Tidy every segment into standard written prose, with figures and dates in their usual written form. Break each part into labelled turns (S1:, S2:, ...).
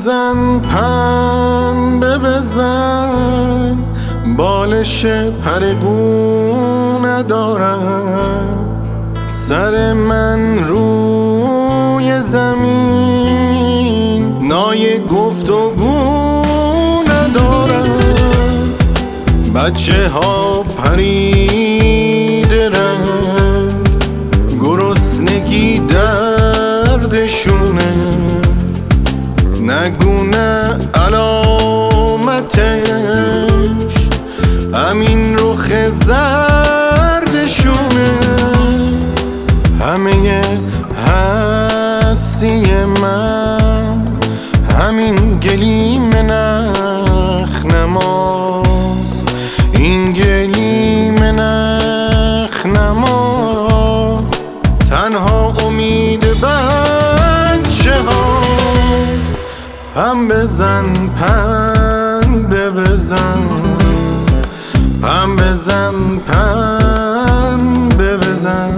S1: بزن پنبه بزن، بالش پرگو ندارم، سر من روی زمین نای گفتگو ندارم. بچه ها پریده رنگ، گرسنگی دردشونه، نگونه علامتش همین رخ زردشونه. همه هستی من همین گلیم نخنماست، این گلیم نخنما تنها امید بچه هاست. هم بزن پنبه بزن، هم بزن پنبه بزن.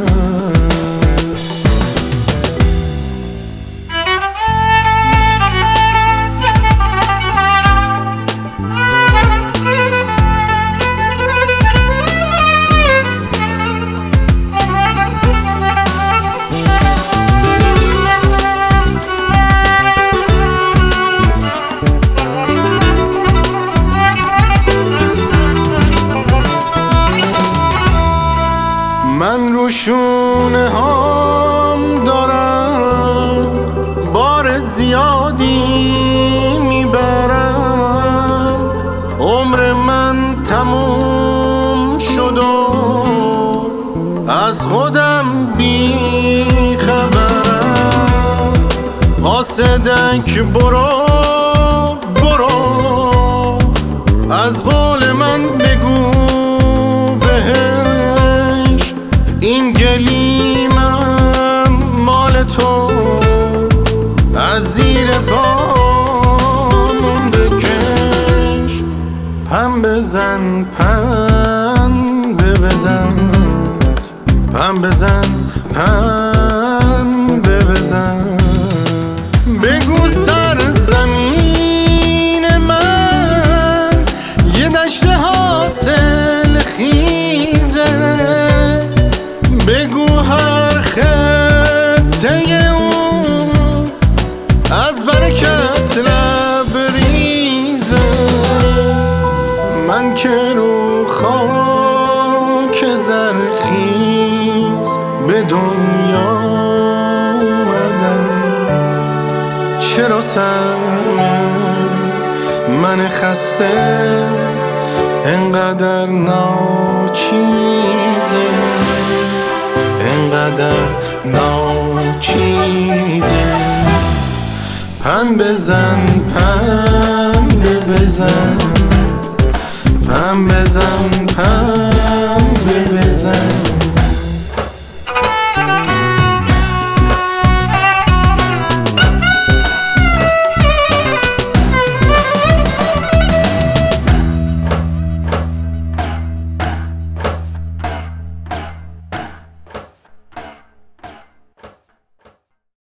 S1: من رو شونه هام دارم بار زیادی میبرم، عمر من تموم شد و از خودم بی خبرم. قاصدک برو برو، از قول من بگو بهش، این گلیمم مال تو، از زیر پامون بکش. پم بزن پنبه بزن، پم بزن پنبه بزن. بگو سرزمین من یه دشت حاصل خیزه، بگو هر خطه اون از برکت لبریزه. من که رو خاک زرخیز به دنیا اومدم، چرا سرم من خسته انقدر ناچیزه، انقدر ناچیزه. پن بزن پنبه بزن، پن بزن پن